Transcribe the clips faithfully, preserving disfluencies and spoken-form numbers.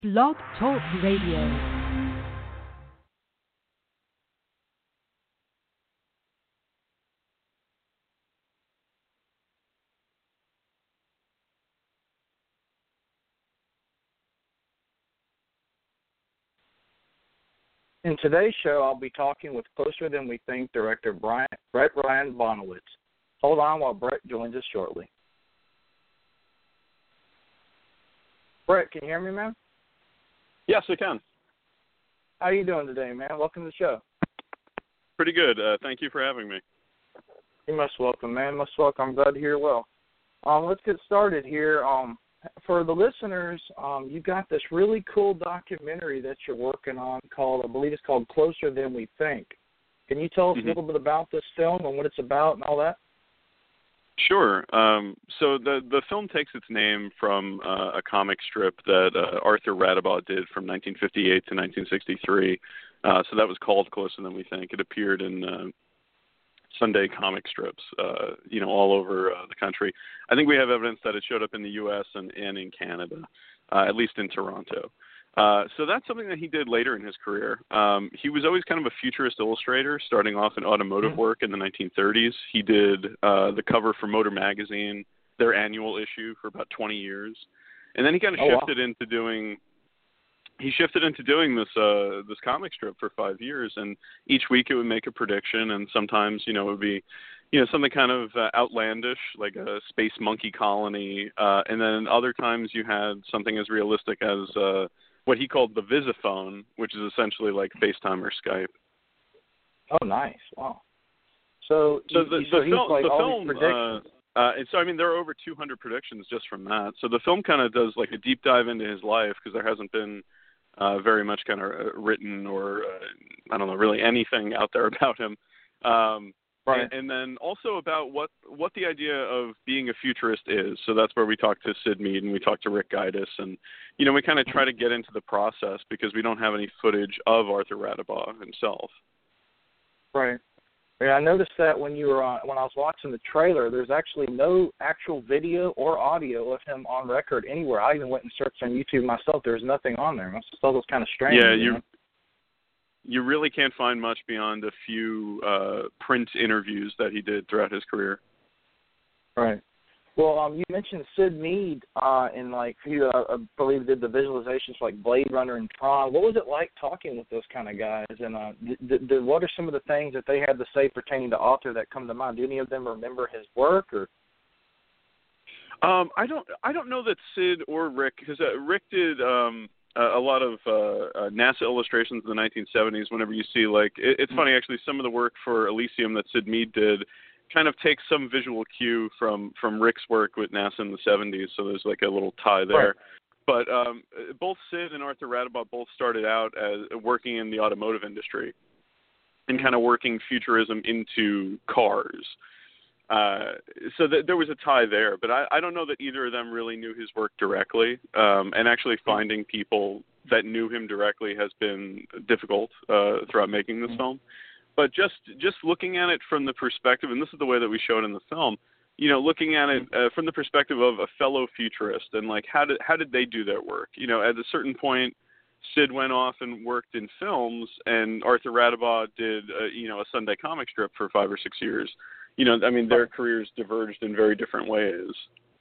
Blog Talk Radio. In today's show, I'll be talking with Closer Than We Think director Brian, Brett Ryan Bonowitz. Hold on while Brett joins us shortly. Brett, can you hear me, man? Yes, I can. How you doing today, man? Welcome to the show. Pretty good. Uh, thank you for having me. You're most welcome, man. Most welcome. I'm glad to hear well. Um, let's get started here. Um, for the listeners, um, you got this really cool documentary that you're working on called, I believe it's called Closer Than We Think. Can you tell us Mm-hmm. a little bit about this film and what it's about and all that? Sure. Um, so the the film takes its name from uh, a comic strip that uh, Arthur Radabaugh did from nineteen fifty-eight to nineteen sixty-three. Uh, so that was called Closer Than We Think. It appeared in uh, Sunday comic strips, uh, you know, all over uh, the country. I think we have evidence that it showed up in the U S and, and in Canada, uh, at least in Toronto. Uh, so that's something that he did later in his career. Um, he was always kind of a futurist illustrator, starting off in automotive work in the nineteen thirties. He did uh, the cover for Motor Magazine, their annual issue, for about twenty years, and then he kind of Oh, shifted wow. into doing. He shifted into doing this uh, this comic strip for five years, and each week it would make a prediction, and sometimes you know it would be, you know, something kind of uh, outlandish like a space monkey colony, uh, and then other times you had something as realistic as uh, what he called the Visiphone, which is essentially like FaceTime or Skype. Oh, nice. Wow. So, So you- the, so the he's film, like the all film, these predictions. uh, uh, and so I mean there are over two hundred predictions just from that. So the film kind of does like a deep dive into his life because there hasn't been uh, very much kind of written or uh, I don't know really anything out there about him. Um, Right. And, and then also about what what the idea of being a futurist is. So that's where we talk to Sid Mead and we talk to Rick Gaitis, and you know we kind of try to get into the process because we don't have any footage of Arthur Radabaugh himself. Right. Yeah, I noticed that when you were on, when I was watching the trailer, there's actually no actual video or audio of him on record anywhere. I even went and searched on YouTube myself. There's nothing on there. I just thought it was kind of strange. Yeah, you you know? you really can't find much beyond a few uh, print interviews that he did throughout his career. Right. Well, um, you mentioned Sid Mead, uh, and like who uh, I believe did the visualizations for, like Blade Runner and Tron. What was it like talking with those kind of guys? And uh, th- th- what are some of the things that they had to say pertaining to Arthur that come to mind? Do any of them remember his work? Or Um, I don't I don't know that Sid or Rick, because uh, Rick did um, a, a lot of uh, uh, NASA illustrations in the nineteen seventies. Whenever you see like it, it's funny actually, some of the work for Elysium that Sid Mead did kind of takes some visual cue from from Rick's work with NASA in the seventies. So there's like a little tie there. Right. But um, both Sid and Arthur Radabaugh both started out as working in the automotive industry and kind of working futurism into cars. Uh, so th- there was a tie there, but I, I don't know that either of them really knew his work directly. Um, and actually finding people that knew him directly has been difficult uh, throughout making this film. But just just looking at it from the perspective, and this is the way that we show it in the film, you know, looking at it uh, from the perspective of a fellow futurist and like how did how did they do their work? You know, at a certain point, Sid went off and worked in films, and Arthur Radabaugh did uh, you know a Sunday comic strip for five or six years. You know, I mean, their careers diverged in very different ways.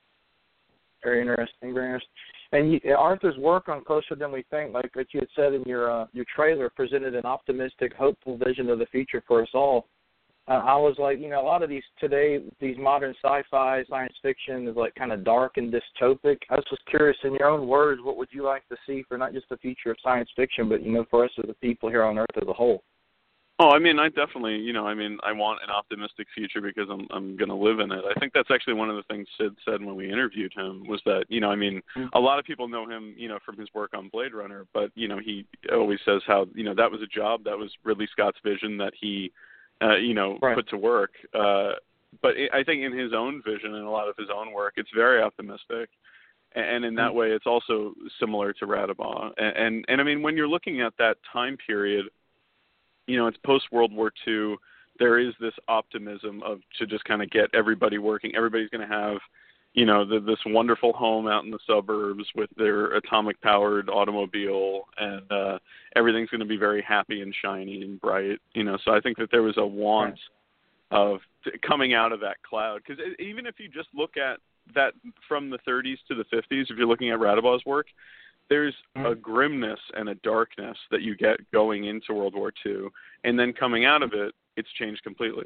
Very interesting, very interesting. And you, Arthur's work on Closer Than We Think, like what you had said in your uh, your trailer, presented an optimistic, hopeful vision of the future for us all. Uh, I was like, you know, a lot of these today, these modern sci-fi, science fiction is like kind of dark and dystopic. I was just curious, in your own words, what would you like to see for not just the future of science fiction, but, you know, for us as the people here on Earth as a whole? Oh, I mean, I definitely, you know, I mean, I want an optimistic future because I'm I'm going to live in it. I think that's actually one of the things Sid said when we interviewed him was that, you know, I mean, a lot of people know him, you know, from his work on Blade Runner, but, you know, he always says how, you know, that was a job, that was Ridley Scott's vision that he, uh, you know, Right. put to work. Uh, but it, I think in his own vision and a lot of his own work, it's very optimistic. And in that way, it's also similar to Radabaugh. And, and, and I mean, when you're looking at that time period, you know, it's post-World War Two. There is this optimism of to just kind of get everybody working. Everybody's going to have, you know, the, this wonderful home out in the suburbs with their atomic-powered automobile, and uh, everything's going to be very happy and shiny and bright. You know, so I think that there was a want of coming out of that cloud. Because even if you just look at that from the thirties to the fifties, if you're looking at Radebau's work, there's a grimness and a darkness that you get going into World War Two, and then coming out of it, it's changed completely.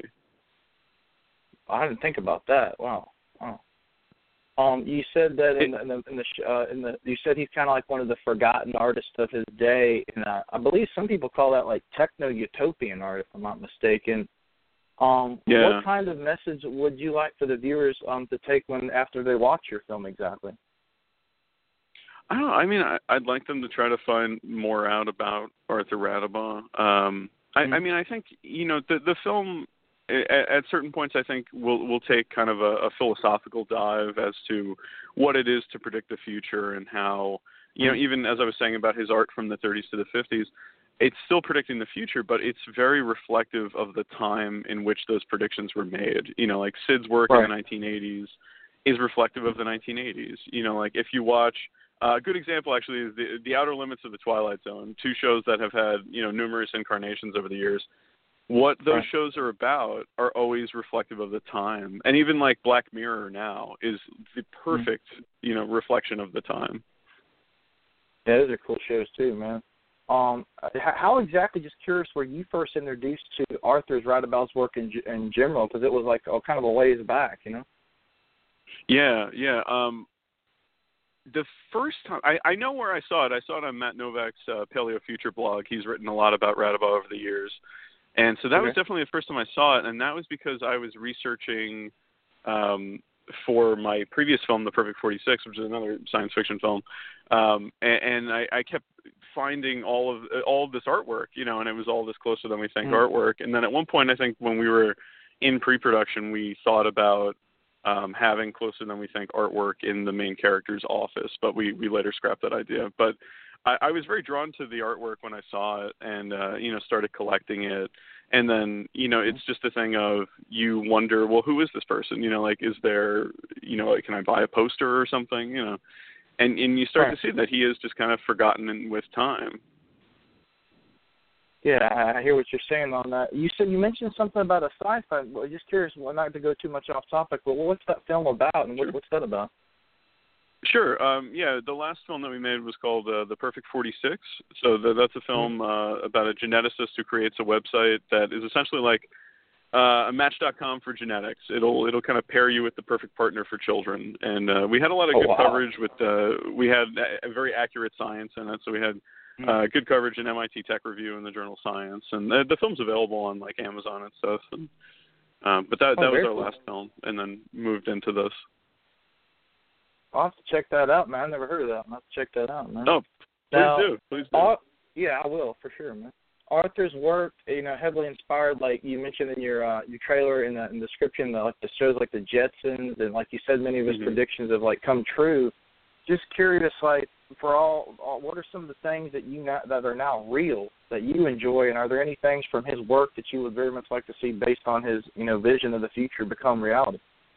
I didn't think about that. Wow. Wow. Um, you said that in the in the, in the, uh, in the you said he's kind of like one of the forgotten artists of his day, and uh, I believe some people call that like techno utopian art, if I'm not mistaken. Um, yeah. What kind of message would you like for the viewers um, to take when after they watch your film exactly? I don't know. I mean, I, I'd like them to try to find more out about Arthur Radebaugh. Um, I, mm-hmm. I mean, I think, you know, the the film at, at certain points, I think will will take kind of a, a philosophical dive as to what it is to predict the future, and how, you know, even as I was saying about his art from the thirties to the fifties, it's still predicting the future, but it's very reflective of the time in which those predictions were made. You know, like Sid's work right. in the nineteen eighties is reflective of the nineteen eighties. You know, like if you watch, uh, a good example actually is the, the Outer Limits of the Twilight Zone, two shows that have had, you know, numerous incarnations over the years. What those right. shows are about are always reflective of the time. And even like Black Mirror now is the perfect, mm-hmm. you know, reflection of the time. Yeah, those are cool shows too, man. Um, how exactly, just curious, were you first introduced to Arthur's Radebau's work in, in general? Because it was like oh, kind of a ways back, you know? Yeah, yeah. Um, the first time, I, I know where I saw it. I saw it on Matt Novak's uh, Paleo Future blog. He's written a lot about Radebaugh over the years. And so that okay. was definitely the first time I saw it, and that was because I was researching um, for my previous film, The Perfect forty-six, which is another science fiction film, um, and, and I, I kept finding all of all of this artwork, you know, and it was all this closer than we think mm. artwork. And then at one point, I think when we were in pre-production, we thought about um, having closer than we think artwork in the main character's office, but we, we later scrapped that idea. But I, I was very drawn to the artwork when I saw it, and uh, you know, started collecting it. And then, you know, it's just a thing of you wonder, well, who is this person? You know, like, is there, you know, like, can I buy a poster or something? You know, and and you start right. to see that he is just kind of forgotten in, with time. Yeah, I hear what you're saying on that. You said you mentioned something about a sci-fi. Well, just curious, well, not to go too much off topic, but what's that film about, and sure. what, what's that about? Sure. Um, yeah, the last film that we made was called uh, The Perfect forty-six. So the, that's a film uh, about a geneticist who creates a website that is essentially like uh, a match dot com for genetics. It'll it'll kind of pair you with the perfect partner for children. And uh, we had a lot of oh, good wow. coverage with uh, we had a very accurate science in it. So we had uh, good coverage in M I T Tech Review and the journal Science. And the, the film's available on like Amazon and stuff. And, um, but that oh, that was our cool. last film, and then moved into this. I'll have to check that out, man. I've never heard of that. I'll have to check that out, man. Oh, please now, do. Please do. Ar- yeah, I will, for sure, man. Arthur's work, you know, heavily inspired, like you mentioned in your uh, your trailer in the, in the description, the, like the shows like the Jetsons, and like you said, many of his mm-hmm. predictions have like come true. Just curious, like for all, all, what are some of the things that you now, that are now real that you enjoy, and are there any things from his work that you would very much like to see based on his, you know, vision of the future become reality?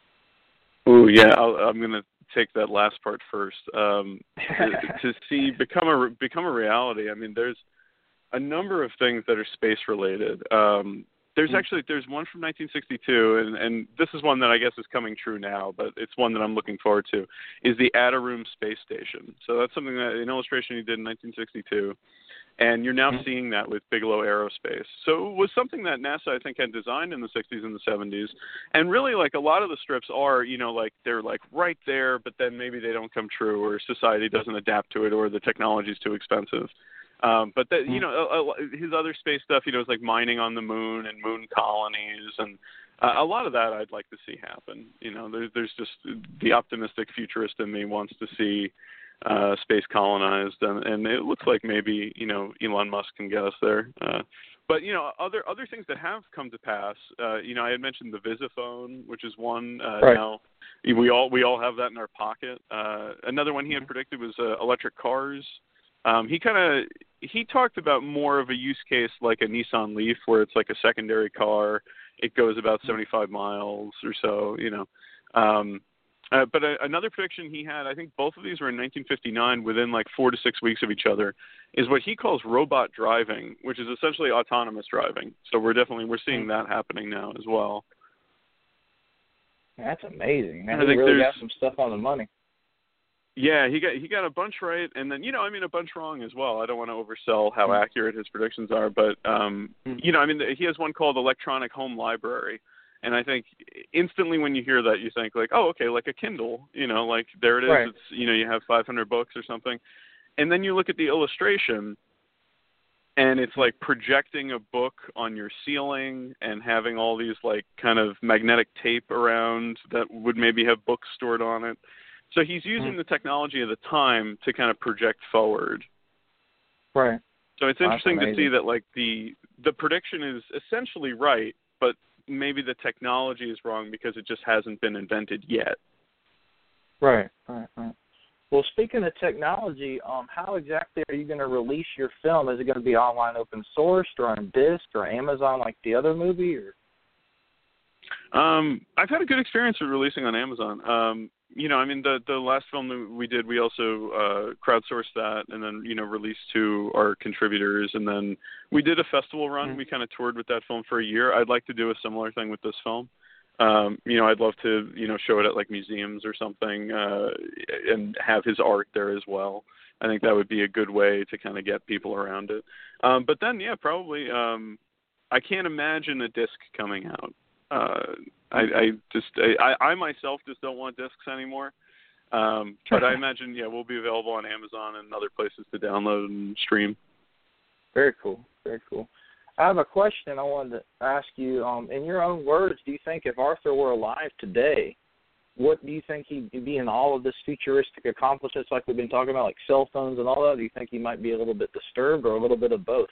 Oh yeah, I'll, I'm gonna take that last part first. Um, to, to see become a become a reality. I mean, there's a number of things that are space related. Um, there's mm-hmm. actually there's one from nineteen sixty-two, and, and this is one that I guess is coming true now, but it's one that I'm looking forward to. Is the Atarum space station? So that's something that an illustration he did in nineteen sixty-two. And you're now mm-hmm. seeing that with Bigelow Aerospace. So it was something that NASA, I think, had designed in the sixties and the seventies. And really, like, a lot of the strips are, you know, like, they're, like, right there, but then maybe they don't come true, or society doesn't adapt to it, or the technology's too expensive. Um, but, that, you know, a, a, his other space stuff, you know, is like mining on the moon and moon colonies. And uh, a lot of that I'd like to see happen. You know, there, there's just the optimistic futurist in me wants to see uh space colonized, and, and it looks like maybe, you know, Elon Musk can get us there. Uh, but, you know, other other things that have come to pass, uh, you know, I had mentioned the Visiphone, which is one. Uh, right. Now we all we all have that in our pocket. Uh, another one he had predicted was uh, electric cars. Um, he kind of he talked about more of a use case like a Nissan Leaf, where it's like a secondary car. It goes about seventy-five miles or so, you know. Um, Uh, but a, another prediction he had, I think both of these were in nineteen fifty-nine, within like four to six weeks of each other, is what he calls robot driving, which is essentially autonomous driving. So we're definitely we're seeing that happening now as well. That's amazing. Man, I he think really there's- got some stuff on the money. Yeah, he got he got a bunch right, and then you know, I mean, a bunch wrong as well. I don't want to oversell how Mm. accurate his predictions are, but um, Mm. you know, I mean, he has one called Electronic Home Library, and I think instantly when you hear that, you think like, oh, okay, like a Kindle, you know, like there it is. Right. It's you know, you have five hundred books or something, and then you look at the illustration, and it's like projecting a book on your ceiling and having all these like kind of magnetic tape around that would maybe have books stored on it. So he's using Mm. the technology of the time to kind of project forward. Right. So it's That's interesting to amazing. see that like the the prediction is essentially right, but maybe the technology is wrong because it just hasn't been invented yet. Right, right, right. Well, speaking of technology, um, how exactly are you going to release your film? Is it going to be online open sourced or on disc or Amazon like the other movie? Or? Um, I've had a good experience with releasing on Amazon. Um, you know, I mean, the the last film that we did, we also uh, crowdsourced that and then, you know, released to our contributors. And then we did a festival run. Mm-hmm. We kind of toured with that film for a year. I'd like to do a similar thing with this film. Um, you know, I'd love to, you know, show it at like museums or something uh, and have his art there as well. I think that would be a good way to kind of get people around it. Um, but then, yeah, probably um, I can't imagine a disc coming out. Uh, I, I just, I, I myself just don't want discs anymore. Um, but I imagine, yeah, we'll be available on Amazon and other places to download and stream. Very cool, very cool. I have a question I wanted to ask you. Um, in your own words, do you think if Arthur were alive today, what do you think he'd be in all of this futuristic accomplishments like we've been talking about, like cell phones and all that? Do you think he might be a little bit disturbed or a little bit of both?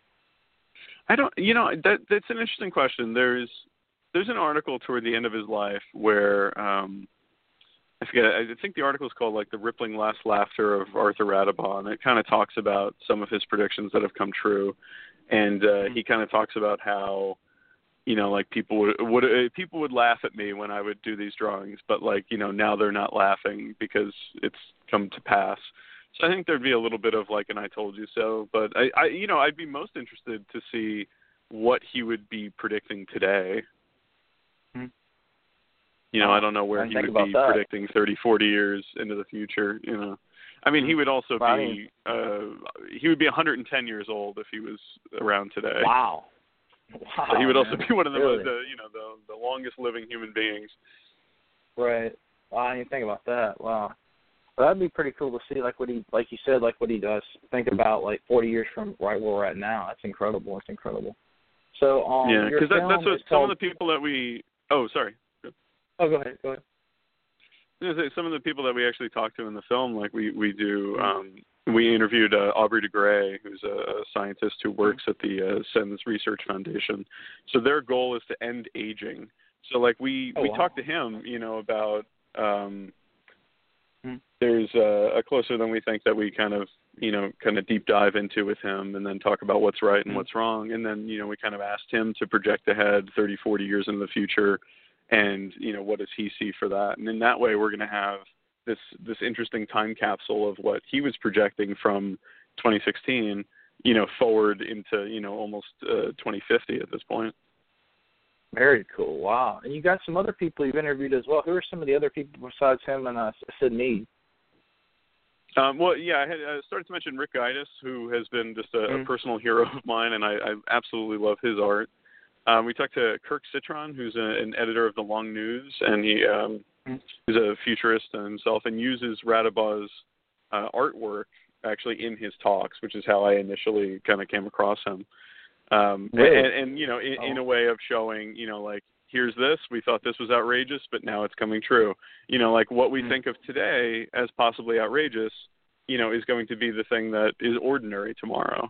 I don't, you know, that that's an interesting question. There's there's an article toward the end of his life where um, I forget. I think the article is called like "The Rippling Last Laughter of Arthur Radibon." It kind of talks about some of his predictions that have come true, and uh, he kind of talks about how, you know, like people would would uh, people would laugh at me when I would do these drawings, but like, you know, now they're not laughing because it's come to pass. So I think there'd be a little bit of like an "I told you so," but I, I you know, I'd be most interested to see what he would be predicting today. Hmm. You know, I don't know where I he think would about be that. predicting thirty, forty years into the future, you know. I mean, he would also Well, I be mean- uh, he would be one hundred ten years old if he was around today. Wow. Wow. So he would man. also be one of the, Really? the you know the the longest living human beings. Right. Wow, I didn't even think about that. Wow. Well, that'd be pretty cool to see, like what he, like you said, like what he does. Think about like forty years from right where we're at now. That's incredible. It's incredible. So, um, yeah, your because that, film that's what is some called, of the people that we. Oh, sorry. Oh, go ahead. Go ahead. I was gonna say, some of the people that we actually talked to in the film, like we we do. Um, we interviewed uh, Aubrey de Grey, who's a, a scientist who works at the uh, SENS Research Foundation. So their goal is to end aging. So like we Oh, we wow. talked to him, you know, about. Um, Hmm. There's a, a closer than we think that we kind of, you know, kind of deep dive into with him and then talk about what's right and Hmm. what's wrong. And then, you know, we kind of asked him to project ahead thirty, forty years into the future and, you know, what does he see for that? And in that way, we're going to have this, this interesting time capsule of what he was projecting from twenty sixteen, you know, forward into, you know, almost uh, twenty fifty at this point. Very cool. Wow. And you got some other people you've interviewed as well. Who are some of the other people besides him and uh, Sid Mead? Um, well, yeah, I had uh, started to mention Rick Gaitis, who has been just a, Mm. a personal hero of mine, and I, I absolutely love his art. Um, we talked to Kirk Citron, who's a, an editor of the Long News, and he um, Mm. is a futurist himself and uses Radibau's uh, artwork actually in his talks, which is how I initially kind of came across him. Um, Really? and, and, you know, in, Oh. in a way of showing, you know, like, here's this, we thought this was outrageous, but now it's coming true. You know, like what we Mm. think of today as possibly outrageous, you know, is going to be the thing that is ordinary tomorrow.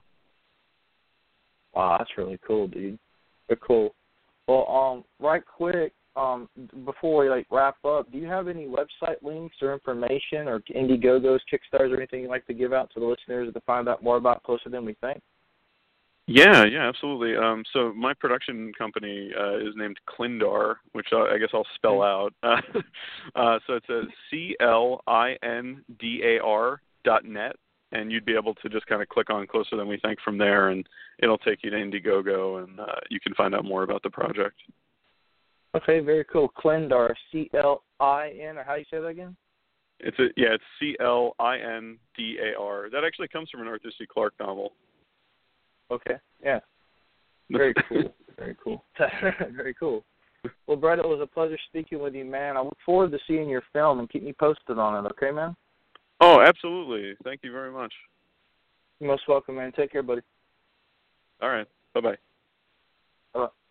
Wow, that's really cool, dude. Very cool. Well, um, right quick, um, before we like wrap up, do you have any website links or information or Indiegogos, Kickstarters, or anything you'd like to give out to the listeners to find out more about Closer Than We Think? Yeah, yeah, absolutely. Um, so my production company uh, is named Clindar, which I, I guess I'll spell out. Uh, uh, so it's a C L I N D A R dot net, and you'd be able to just kind of click on Closer Than We Think from there, and it'll take you to Indiegogo, and uh, you can find out more about the project. Okay, very cool. Clindar, C L I N, or how do you say that again? It's a, yeah, it's C L I N D A R. That actually comes from an Arthur C. Clarke novel. Okay, yeah. Very cool. Very cool. Very cool. Well, Brett, it was a pleasure speaking with you, man. I look forward to seeing your film, and keep me posted on it, okay, man? Oh, absolutely. Thank you very much. You're most welcome, man. Take care, buddy. All right. Bye-bye. Bye-bye.